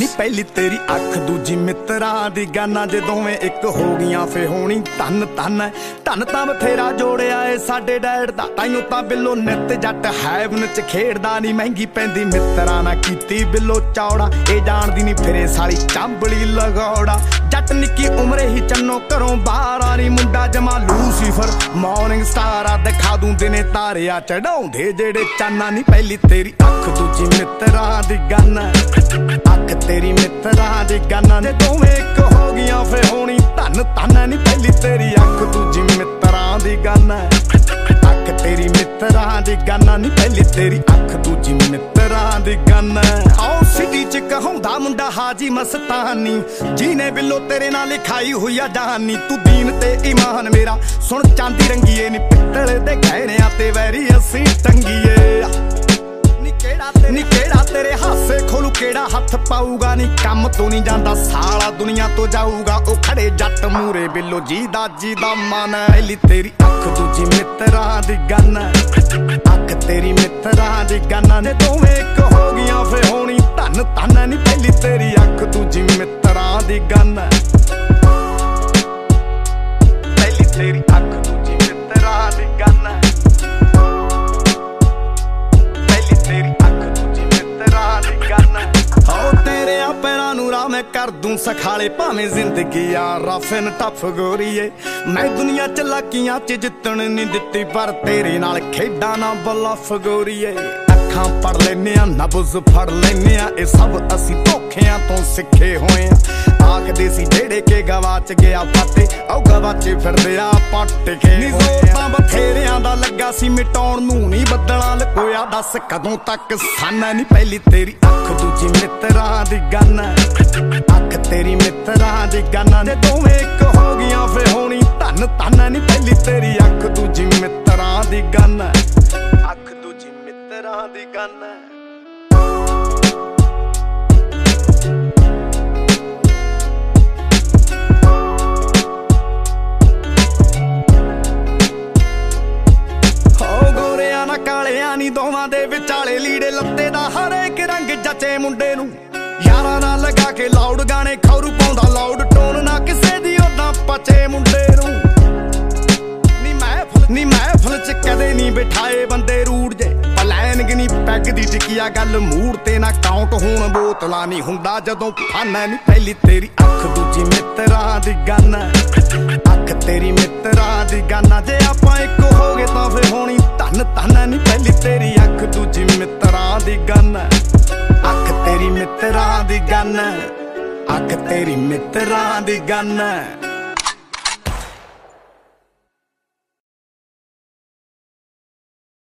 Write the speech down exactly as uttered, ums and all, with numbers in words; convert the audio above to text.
ਨੀ ਪਹਿਲੀ ਤੇਰੀ ਅੱਖ ਦੂਜੀ ਮਿੱਤਰਾਂ ਦੀ ਗਾਨਾ ਜੇ ਦੋਵੇਂ ਇੱਕ ਹੋ ਗਈਆਂ ਫੇ ਹੋਣੀ ਧੰਨ ਧੰਨ ਧੰਨ ਤਾਂ ਬਥੇਰਾ ਜੋੜਿਆ ਏ ਸਾਡੇ ਡੈਡ ਦਾ ਤਾਈਓ ਤਾਂ ਬਿੱਲੋ ਨਿੱਤ ਜੱਟ ਹੈਵਨ ਚ ਖੇਡਦਾ ਨੀ ਮਹਿੰਗੀ ਪੈਂਦੀ ਮਿੱਤਰਾਂ ਨਾ ਕੀਤੀ ਬਿੱਲੋ ਚੌੜਾ ਇਹ ਜਾਣਦੀ ਨੀ ਫਿਰੇ ਸਾਲੀ ਚਾਂਬਲੀ ਲਗੌੜਾ ਜੱਟ ਨਿੱਕੀ ਉਮਰੇ ਹੀ ਚੰਨੋ ਘਰੋਂ ਬਾਹਰ ਆ ਨੀ ਮੁੰਡਾ ਜਮਾ ਲੂਸੀਫਰ ਮਾਰਨਿੰਗ ਸਟਾਰ ਆ ਦਿਖਾ ਦੂੰ ਦਿਨੇ ਤਾਰਿਆ ਚੜਾਉਂਦੇ ਜਿਹੜੇ ਚਾਨਾ ਨੀ ਪਹਿਲੀ ਤੇਰੀ ਅੱਖ ਦੂਜੀ ਮਿੱਤਰਾਂ ਦੀ ਗਾਨਾ ਅੱਖ ਤੇਰੀ ਮਿੱਤਰਾਂ ਦੀ ਗਾਨਾ ਜੇ ਦੋਵੇਂ ਇੱਕ ਹੋ ਗਈਆਂ ਫੇ ਹੋਣੀ ਧੰਨ ਧੰਨ ਨੀ ਪਹਿਲੀ ਤੇਰੀ ਅੱਖ ਦੂਜੀ ਮਿੱਤਰਾਂ ਦੀ ਗਾਨਾ ਅੱਖ ਤੇਰੀ ਮਿੱਤਰਾਂ ਦੀ ਗਾਨਾ ਨੀ ਪਹਿਲੀ ਤੇਰੀ ਅੱਖ ਦੂਜੀ ਮਿੱਤਰਾਂ ਦੀ ਗਾਨਾ ਆਓ ਸਿਟੀ ਚ ਕਹਾਉਂਦਾ ਮੁੰਡਾ ਹਾਜੀ ਮਸਤਾਨੀ ਜਿਹਨੇ ਬਿੱਲੋ ਤੇਰੇ ਨਾਲ ਲਿਖਾਈ ਹੋਈ ਆ ਜਹਾਨੀ ਤੂੰ ਦੀਨ ਤੇ ਈਮਾਨ ਮੇਰਾ ਸੁਣ ਚਾਂਦੀ ਰੰਗੀਏ ਨੀ ਪਿੱਤਲ ਦੇ ਗਹਿਣਿਆਂ ਤੇ ਵੈਰੀ ਅਸੀਂ ਟੰਗੀਏ ਨੀ ਕਿਹੜਾ ਤੇਰੇ ਹਾਸੇ ਖੋਲੂ ਕਿਹੜਾ ਹੱਥ ਪਾਊਗਾ ਨੀ ਕੰਮ ਤੋਂ ਨਹੀਂ ਜਾਂਦਾ ਸਾਲਾ ਦੁਨੀਆ ਤੋਂ ਜਾਊਗਾ ਉਹ ਖੜੇ ਜੱਟ ਮੂਰੇ ਬਿੱਲੋ ਜੀ ਦਾ ਜੀ ਦਾ ਮਨ ਪਹਿਲੀ ਤੇਰੀ ਅੱਖ ਦੂਜੀ ਮਿੱਤਰਾਂ ਦੀ ਗਾਨਾ ਅੱਖ ਤੇਰੀ ਮਿੱਤਰਾਂ ਦੀ ਗਾਨਾ ਨੇ ਦੋਵੇਂ ਇੱਕ ਹੋ ਗਈਆਂ ਫੇ ਹੋਣੀ ਧੰਨ ਧੰਨ ਨੀ ਪਹਿਲੀ ਤੇਰੀ ਅੱਖ ਦੂਜੀ ਮਿੱਤਰਾਂ ਦੀ ਗਾਨਾ ਪਹਿਲੀ ਤੇਰੀ ਅੱਖ ਦੂਜੀ ਮਿੱਤਰਾਂ ਦੀ ਗਾਨਾ ਮੈਂ ਕਰ ਦੂੰ ਸਖਾਲੇ ਭਾਵੇਂ ਜ਼ਿੰਦਗੀ ਆ ਰਫ ਐਂਡ ਟਫ ਗੋਰੀਏ ਮੈਂ ਦੁਨੀਆ ਚ ਲਾਕੀਆਂ ਚ ਜਿੱਤਣ ਨਹੀਂ ਦਿੱਤੀ ਪਰ ਤੇਰੇ ਨਾਲ ਖੇਡਾਂ ਨਾ ਬਲਫ ਗੋਰੀਏ ਅੱਖਾਂ ਪੜ ਲੈਨੇ ਆ ਨਬਜ਼ ਫੜ ਲੈਨੇ ਆ ਇਹ ਸਭ ਅਸੀਂ ਧੋਖਿਆਂ ਤੋਂ ਸਿੱਖੇ ਹੋਏ ਆ ਆਖਦੇ ਸੀ ਜਿਹੜੇ ਕੇ ਗਵਾਚ ਗਿਆ ਫਾਤੇ ਉਹ ਗਵਾਚੇ ਫਿਰਦੇ ਆ ਪੱਟ ਕੇ ਨੀ ਜ਼ੋਰ ਬਥੇਰਿਆਂ ਦਾ ਲੱਗਾ ਸੀ ਮਿਟਾਉਣ ਨੂੰ ਨਹੀਂ ਬੱਦਲਾਂ ਲਕੋਇਆ ਦੱਸ ਕਦੋਂ ਤੱਕ ਸਾਨਾ ਨੀ ਪਹਿਲੀ ਤੇਰੀ ਅੱਖ ਦੂਜੀ ਮਿੱਤਰਾਂ ਦੀ ਗਾਨਾ ਅੱਖ ਤੇਰੀ ਮਿੱਤਰਾਂ ਦੀ ਗਾਨਾ ਜੇ ਦੋਵੇਂ ਇੱਕ ਹੋ ਗਈਆਂ ਫੇ ਹੋਣੀ ਧੰਨ ਧੰਨ ਨੀ ਪਹਿਲੀ ਤੇਰੀ ਅੱਖ ਦੂਜੀ ਮਿੱਤਰਾਂ ਦੀ ਗਾਨਾ ਅੱਖ ਦੂਜੀ ਮਿੱਤਰਾਂ ਦੀ ਗਾਨਾ ਨੀ ਦੋਵਾਂ ਦੇ ਵਿਚਾਲੇ ਲੀੜੇ ਲੱਤੇ ਦਾ ਹਰੇਕ ਰੰਗ ਜੱਚੇ ਮੁੰਡੇ ਨੂੰ ਯਾਰਾਂ ਨਾਲ ਲਗਾ ਕੇ ਲਾਊਡ ਗਾਣੇ ਖੌਰੂ ਪਾਉਂਦਾ ਲਾਊਡ ਟੋਨ ਨਾ ਕਿਸੇ ਦੀ ਉਦਾਂ ਪਚੇ ਮੁੰਡੇ ਨੂੰ ਨੀ ਮਹਿਫਲ ਨੀ ਮਹਿਫਲ ਚ ਕਦੇ ਨਹੀਂ ਬਿਠਾਏ ਬੰਦੇ ਰੂੜ ਜੇ ਪਲੈਨਗ ਨੀ ਪੈਗ ਦੀ ਟਿਕਿਆ ਗੱਲ ਮੂਡ ਤੇ ਨਾ ਕਾਊਂਟ ਹੋਣ ਬੋਤਲਾਂ ਨਹੀਂ ਹੁੰਦਾ ਜਦੋਂ ਫਾਨਾ ਨੀ ਪਹਿਲੀ ਤੇਰੀ ਅੱਖ ਦੂਜੀ ਮਿੱਤਰਾਂ ਦੀ ਗਾਨਾ ਅੱਖ ਤੇਰੀ ਮਿੱਤਰਾਂ ਦੀ ਗਾਨਾ ਜੇ ਆਪਾਂ ਇੱਕ ਹੋ ਗਏ ਤਾਂ ਫੇ ਹੋਣੀ ਧੰਨ ਧੰਨ ਨੀ ਪਹਿਲੀ ਤੇਰੀ ਅੱਖ ਦੂਜੀ ਮਿੱਤਰਾਂ ਦੀ ਗਾਨਾ ਅੱਖ ਤੇਰੀ ਮਿੱਤਰਾਂ ਦੀ ਗਾਨਾ ਅੱਖ ਤੇਰੀ ਮਿੱਤਰਾਂ ਦੀ ਗਾਨਾ।